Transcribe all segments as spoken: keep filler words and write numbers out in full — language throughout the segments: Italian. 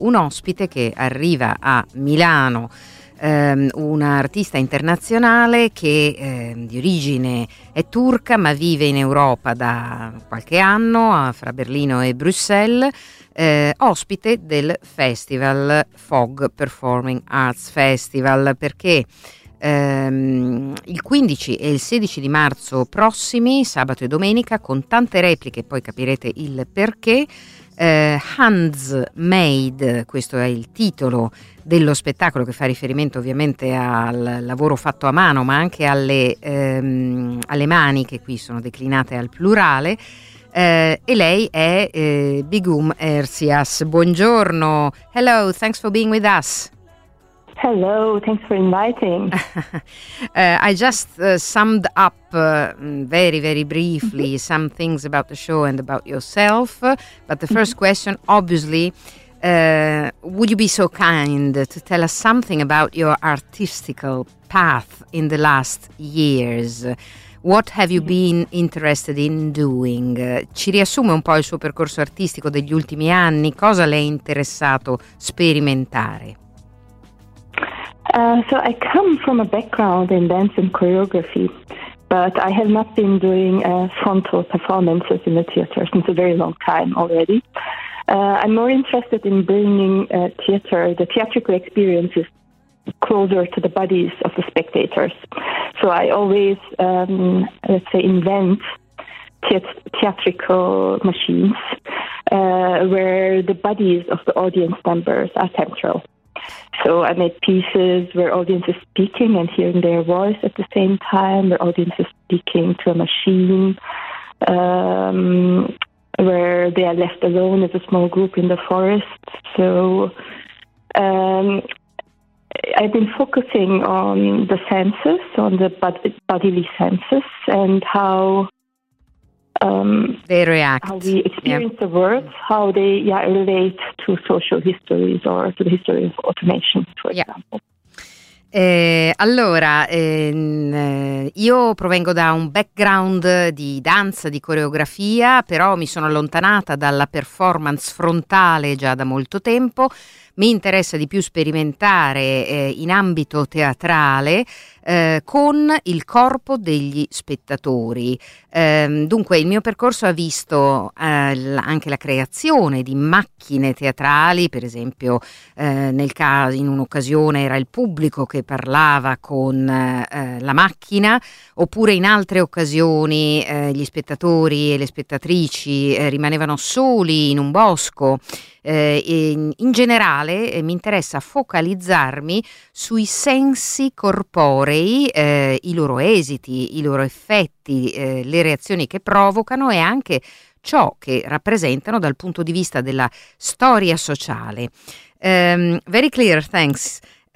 un ospite che arriva a Milano, ehm, un artista internazionale che eh, di origine è turca ma vive in Europa da qualche anno, fra Berlino e Bruxelles. Eh, ospite del festival Fog Performing Arts Festival, perché ehm, il quindici e il sedici di marzo prossimi, sabato e domenica, con tante repliche, poi capirete il perché, eh, Handsmade, questo è il titolo dello spettacolo, che fa riferimento ovviamente al lavoro fatto a mano, ma anche alle, ehm, alle mani, che qui sono declinate al plurale. Uh, e lei è uh, Begum Ersias. Buongiorno. Hello, thanks for being with us. Hello, thanks for inviting. uh, I just uh, summed up uh, very, very briefly mm-hmm. some things about the show and about yourself. But the first mm-hmm. question, obviously, uh, would you be so kind to tell us something about your artistical path in the last years? What have you been interested in doing? Uh, ci riassume un po' il suo percorso artistico degli ultimi anni? Cosa le è interessato sperimentare? Uh, so I come from a background in dance and choreography, but I have not been doing uh, frontal performances in the theater since a very long time already. Uh, I'm more interested in bringing uh, theater, the theatrical experiences, closer to the bodies of the spectators. So I always, um, let's say, invent theat- theatrical machines uh, where the bodies of the audience members are central. So I made pieces where audience is speaking and hearing their voice at the same time, where audience is speaking to a machine, um, where they are left alone as a small group in the forest. So um, I've been focusing on the senses, on the bod- bodily senses, and how um, they react, how we experience yeah. the world, how they yeah, relate to social histories or to the history of automation, for yeah. example. Eh, allora, ehm, io provengo da un background di danza, di coreografia, però mi sono allontanata dalla performance frontale già da molto tempo. Mi interessa di più sperimentare eh, in ambito teatrale eh, con il corpo degli spettatori. Eh, dunque il mio percorso ha visto eh, l- anche la creazione di macchine teatrali, per esempio eh, nel caso, in un'occasione era il pubblico che parlava con eh, la macchina, oppure in altre occasioni eh, gli spettatori e le spettatrici eh, rimanevano soli in un bosco. Eh, in, in generale eh, mi interessa focalizzarmi sui sensi corporei, eh, i loro esiti, i loro effetti, eh, le reazioni che provocano e anche ciò che rappresentano dal punto di vista della storia sociale. Um, very clear, thanks.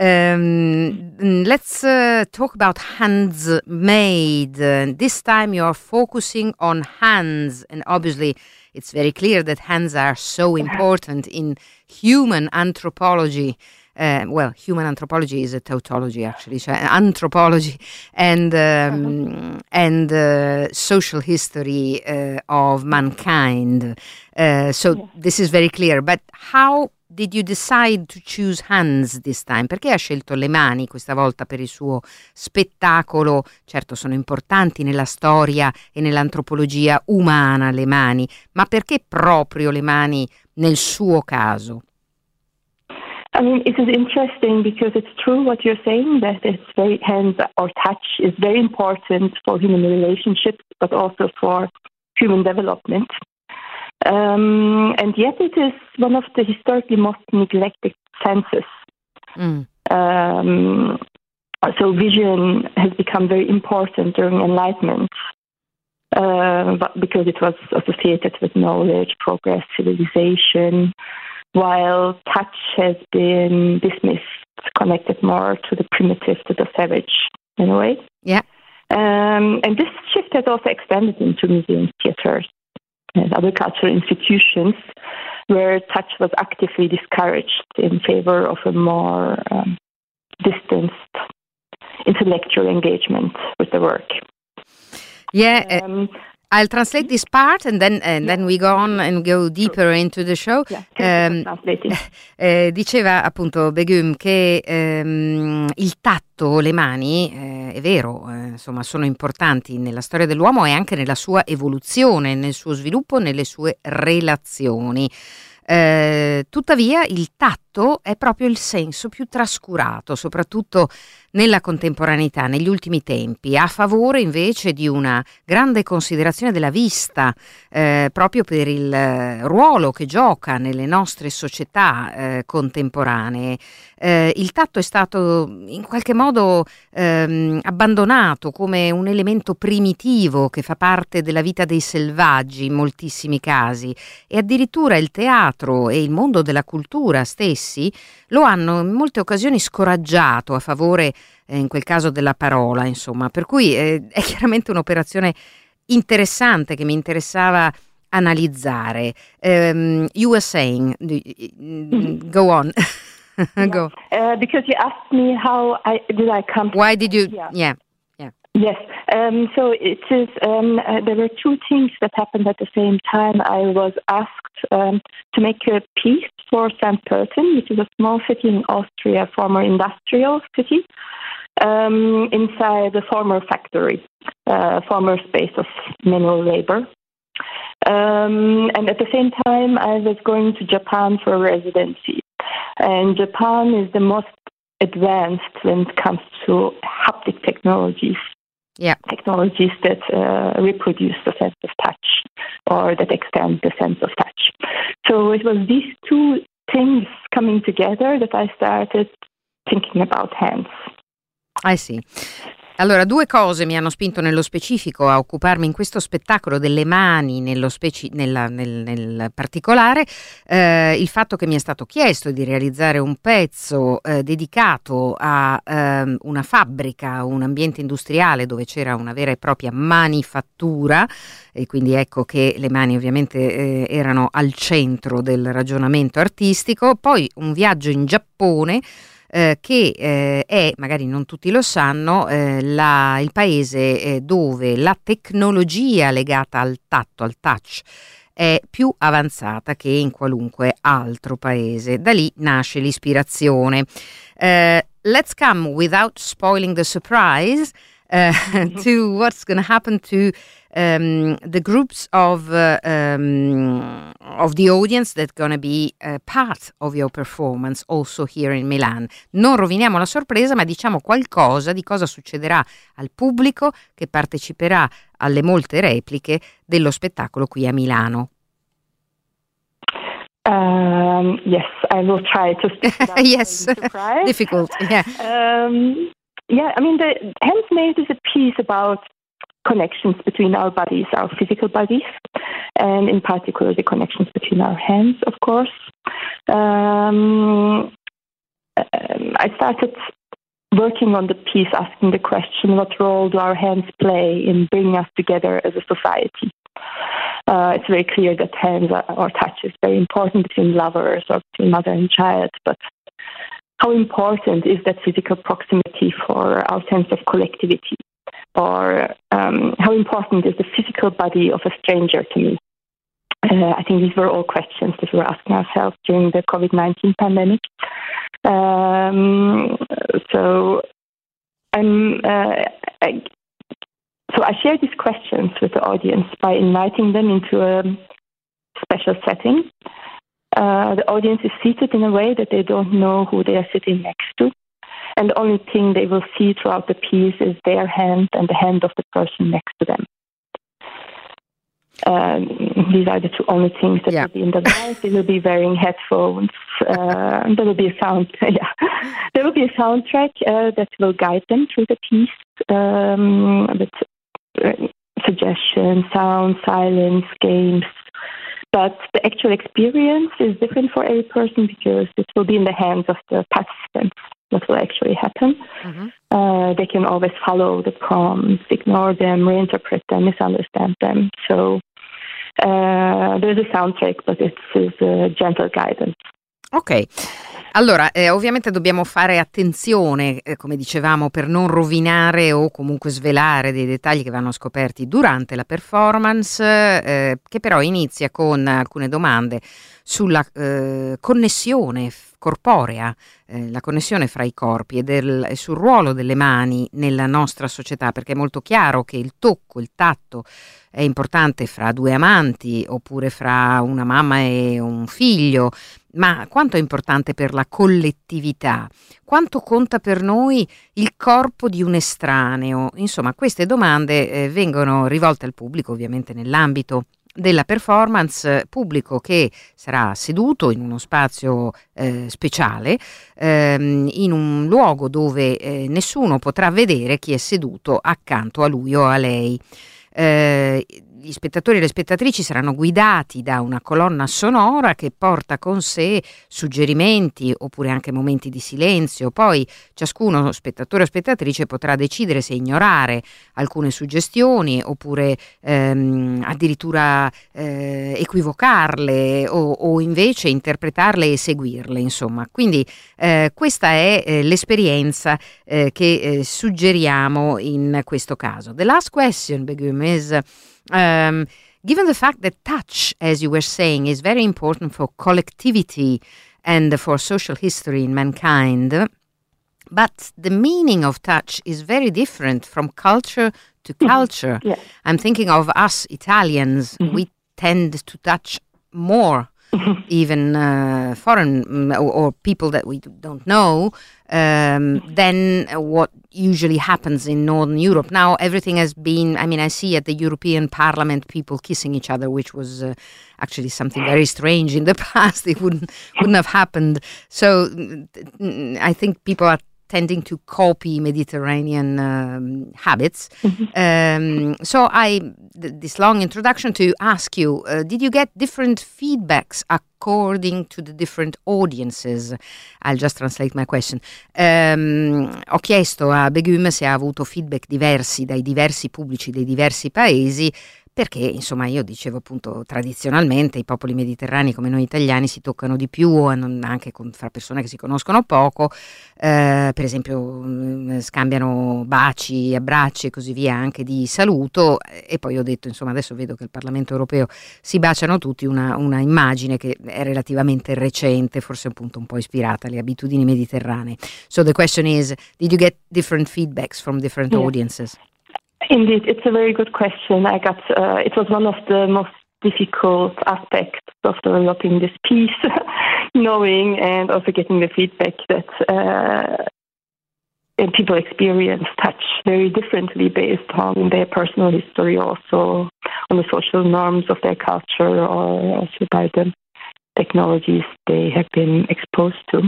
Um, let's uh, talk about Handsmade. Uh, this time you are focusing on hands, and obviously it's very clear that hands are so important in human anthropology. Uh, well, human anthropology is a tautology, actually, cioè anthropology and um, uh-huh. and uh, social history uh, of mankind. Uh, so yeah. This is very clear. But how did you decide to choose hands this time? Perché ha scelto le mani questa volta per il suo spettacolo? Certo, sono importanti nella storia e nell'antropologia umana le mani, ma perché proprio le mani nel suo caso? I mean, it is interesting because it's true what you're saying, that it's very hands or touch is very important for human relationships, but also for human development. Um, and yet it is one of the historically most neglected senses. Mm. Um, so vision has become very important during Enlightenment, uh, but because it was associated with knowledge, progress, civilization, while touch has been dismissed, connected more to the primitive, to the savage, in a way. Yeah. Um, and this shift has also extended into museums, theaters, and other cultural institutions where touch was actively discouraged in favor of a more um, distanced intellectual engagement with the work. Yeah. Um, uh- I'll translate this part and then and yeah. then we go on and go deeper into the show. Yeah, um, eh, diceva appunto Begum che ehm, il tatto, le mani, eh, è vero, eh, insomma, sono importanti nella storia dell'uomo e anche nella sua evoluzione, nel suo sviluppo, nelle sue relazioni. Eh, tuttavia il tatto è proprio il senso più trascurato, soprattutto nella contemporaneità, negli ultimi tempi, a favore invece di una grande considerazione della vista, eh, proprio per il eh, ruolo che gioca nelle nostre società eh, contemporanee. Eh, il tatto è stato in qualche modo ehm, abbandonato come un elemento primitivo che fa parte della vita dei selvaggi in moltissimi casi, e addirittura il teatro e il mondo della cultura stessi lo hanno in molte occasioni scoraggiato a favore, eh, in quel caso, della parola, insomma. Per cui eh, è chiaramente un'operazione interessante che mi interessava analizzare. Um, you were saying, mm-hmm. go on. Go. Uh, because you asked me how I did I come. Why did you? Yeah. yeah. yeah. Yes. Um, so it is. Um, uh, there were two things that happened at the same time. I was asked um, to make a piece for Saint Pölten, which is a small city in Austria, former industrial city, um, inside a former factory, uh, former space of manual labor. Um, and at the same time, I was going to Japan for a residency. And Japan is the most advanced when it comes to haptic technologies. Yeah. Technologies that uh, reproduce the sense of touch or that extend the sense of touch. So it was these two things coming together that I started thinking about hands. I see. Allora, due cose mi hanno spinto nello specifico a occuparmi in questo spettacolo delle mani, nello speci- nella, nel, nel particolare, eh, il fatto che mi è stato chiesto di realizzare un pezzo eh, dedicato a eh, una fabbrica, un ambiente industriale dove c'era una vera e propria manifattura, e quindi ecco che le mani ovviamente eh, erano al centro del ragionamento artistico. Poi un viaggio in Giappone, Eh, che eh, è, magari non tutti lo sanno, eh, la, il paese eh, dove la tecnologia legata al tatto, al touch, è più avanzata che in qualunque altro paese. Da lì nasce l'ispirazione. Uh, let's come, without spoiling the surprise, uh, to what's going to happen to um, the groups of uh, um, of the audience that going to be uh, part of your performance also here in Milan. Non roviniamo la sorpresa, ma diciamo qualcosa di cosa succederà al pubblico che parteciperà alle molte repliche dello spettacolo qui a Milano. Um, yes, I will try to speak without yes, difficult. Yeah. Um, yeah, I mean, the Handsmade is a piece about connections between our bodies, our physical bodies, and in particular the connections between our hands, of course. Um, I started working on the piece asking the question, what role do our hands play in bringing us together as a society? Uh, it's very clear that hands are, or touch is very important between lovers or between mother and child, but how important is that physical proximity for our sense of collectivity? Or um, how important is the physical body of a stranger to me? Uh, I think these were all questions that we were asking ourselves during the COVID nineteen pandemic. Um, so I'm, uh, I, so I share these questions with the audience by inviting them into a special setting. Uh, the audience is seated in a way that they don't know who they are sitting next to. And the only thing they will see throughout the piece is their hand and the hand of the person next to them. Um, these are the two only things that yeah. will be in the light. They will be wearing headphones. Uh, and there will be a sound. Yeah, there will be a soundtrack uh, that will guide them through the piece um, with uh, suggestions, sound, silence, games. But the actual experience is different for every person because it will be in the hands of the participants. What will actually happen. Mm-hmm. Uh, they can always follow the prompts, ignore them, reinterpret them, misunderstand them. So uh, there's a soundtrack, but it's, it's a gentle guidance. Ok, Allora, eh, ovviamente dobbiamo fare attenzione, eh, come dicevamo, per non rovinare o comunque svelare dei dettagli che vanno scoperti durante la performance, eh, che però inizia con alcune domande sulla eh, connessione corporea, eh, la connessione fra i corpi e, del, e sul ruolo delle mani nella nostra società, perché è molto chiaro che il tocco, il tatto è importante fra due amanti oppure fra una mamma e un figlio, ma quanto è importante per la collettività? Quanto conta per noi il corpo di un estraneo? Insomma, queste domande eh, vengono rivolte al pubblico, ovviamente nell'ambito della performance, pubblico che sarà seduto in uno spazio eh, speciale, ehm, in un luogo dove eh, nessuno potrà vedere chi è seduto accanto a lui o a lei. Eh, gli spettatori e le spettatrici saranno guidati da una colonna sonora che porta con sé suggerimenti oppure anche momenti di silenzio. Poi ciascuno spettatore o spettatrice potrà decidere se ignorare alcune suggestioni oppure ehm, addirittura eh, equivocarle o, o invece interpretarle e seguirle, insomma. Quindi eh, questa è eh, l'esperienza eh, che eh, suggeriamo in questo caso. The last question, Begum, is Um, given the fact that touch, as you were saying, is very important for collectivity and for social history in mankind, but the meaning of touch is very different from culture to culture. Yeah. I'm thinking of us Italians. Mm-hmm. We tend to touch more, even uh, foreign or, or people that we don't know, um, than what usually happens in Northern Europe. Now everything has been, I mean, I see at the European Parliament people kissing each other, which was uh, actually something very strange in the past. It wouldn't, wouldn't have happened. So I think people are tending to copy Mediterranean um, habits. Mm-hmm. Um, so I, th- this long introduction to ask you, uh, did you get different feedbacks according to the different audiences? I'll just translate my question. Um, ho chiesto a Begum se ha avuto feedback diversi dai diversi pubblici dei diversi paesi, perché insomma io dicevo appunto tradizionalmente i popoli mediterranei come noi italiani si toccano di più anche con, fra persone che si conoscono poco, eh, per esempio mh, scambiano baci, abbracci e così via anche di saluto, e poi ho detto insomma adesso vedo che il Parlamento europeo si baciano tutti, una, una immagine che è relativamente recente, forse appunto un po' ispirata alle abitudini mediterranee. So the question is, did you get different feedbacks from different yeah. audiences? Indeed, it's a very good question. I got uh, it was one of the most difficult aspects of developing this piece, knowing and also getting the feedback that uh, and people experience touch very differently based on their personal history, also on the social norms of their culture, or also by the technologies they have been exposed to.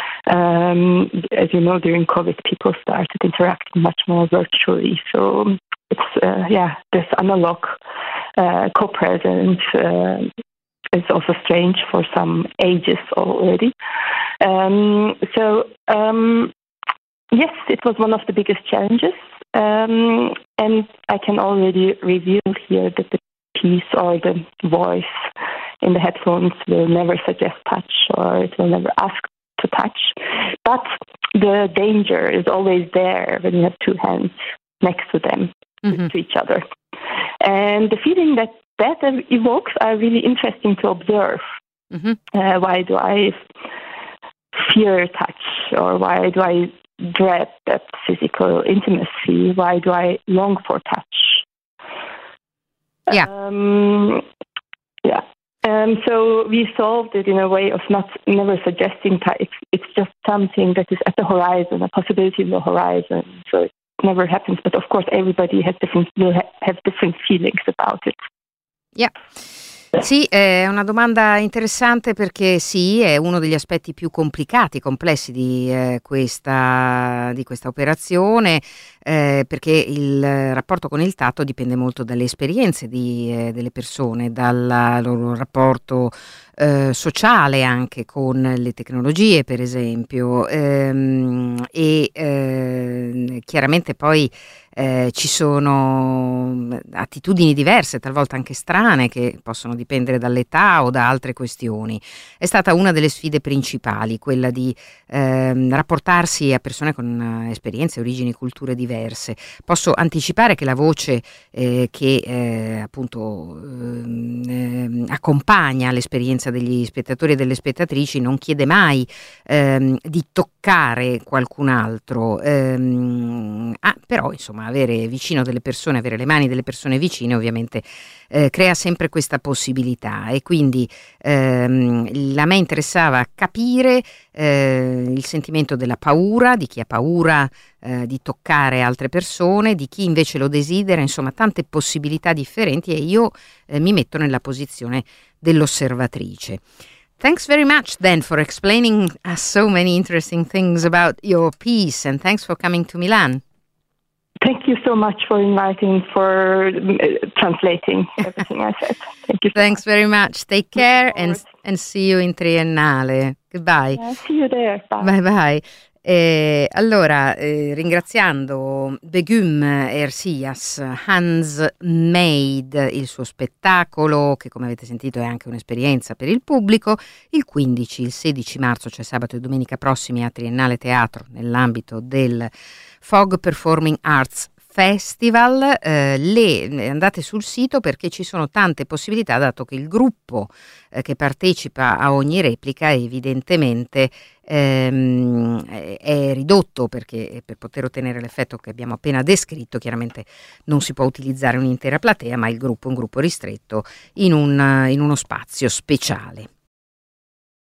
Um, as you know, during COVID, people started interacting much more virtually. So it's, uh, yeah, this analog uh, co-presence uh, is also strange for some ages already. Um, so, um, yes, it was one of the biggest challenges. Um, and I can already reveal here that the piece or the voice in the headphones will never suggest touch, or it will never ask to touch, but the danger is always there when you have two hands next to them, mm-hmm. to each other. And the feeling that that evokes are really interesting to observe. Mm-hmm. Uh, why do I fear touch, or why do I dread that physical intimacy? Why do I long for touch? Yeah. Um, yeah. Um, so we solved it in a way of not never suggesting touch. It's, it's just something that is at the horizon, a possibility in the horizon. So it never happens. But of course, everybody has different will ha- have different feelings about it. Yeah. Sì, è una domanda interessante perché sì, è uno degli aspetti più complicati, complessi di, eh, questa, di questa operazione, eh, perché il rapporto con il tatto dipende molto dalle esperienze di, eh, delle persone, dal loro rapporto eh, sociale anche con le tecnologie, per esempio, ehm, e eh, chiaramente poi eh, ci sono attitudini diverse, talvolta anche strane, che possono dipendere dall'età o da altre questioni. È stata una delle sfide principali, quella di eh, rapportarsi a persone con eh, esperienze, origini, culture diverse. Posso anticipare che la voce eh, che eh, appunto eh, accompagna l'esperienza degli spettatori e delle spettatrici non chiede mai ehm, di toccare qualcun altro, ehm, ah, però insomma avere vicino delle persone, avere le mani delle persone vicine ovviamente eh, crea sempre questa possibilità, e quindi ehm, a me interessava capire eh, il sentimento della paura, di chi ha paura eh, di toccare altre persone, di chi invece lo desidera, insomma tante possibilità differenti, e io eh, mi metto nella posizione dell'osservatrice. Thanks very much then for explaining us so many interesting things about your piece, and thanks for coming to Milan. Thank you so much for inviting, for uh, translating everything I said. Thank you so Thanks much. very much. Take care and, and see you in Triennale. Goodbye. Yeah, see you there. Bye. Bye bye. Eh, allora, eh, ringraziando Begüm Ersias, Handsmade, il suo spettacolo, che come avete sentito è anche un'esperienza per il pubblico, il quindici, il sedici marzo, cioè sabato e domenica prossimi a Triennale Teatro, nell'ambito del Fog Performing Arts Festival. Eh, le andate sul sito perché ci sono tante possibilità, dato che il gruppo eh, che partecipa a ogni replica evidentemente ehm, è, è ridotto, perché per poter ottenere l'effetto che abbiamo appena descritto chiaramente non si può utilizzare un'intera platea, ma il gruppo è un gruppo ristretto in, un, in uno spazio speciale.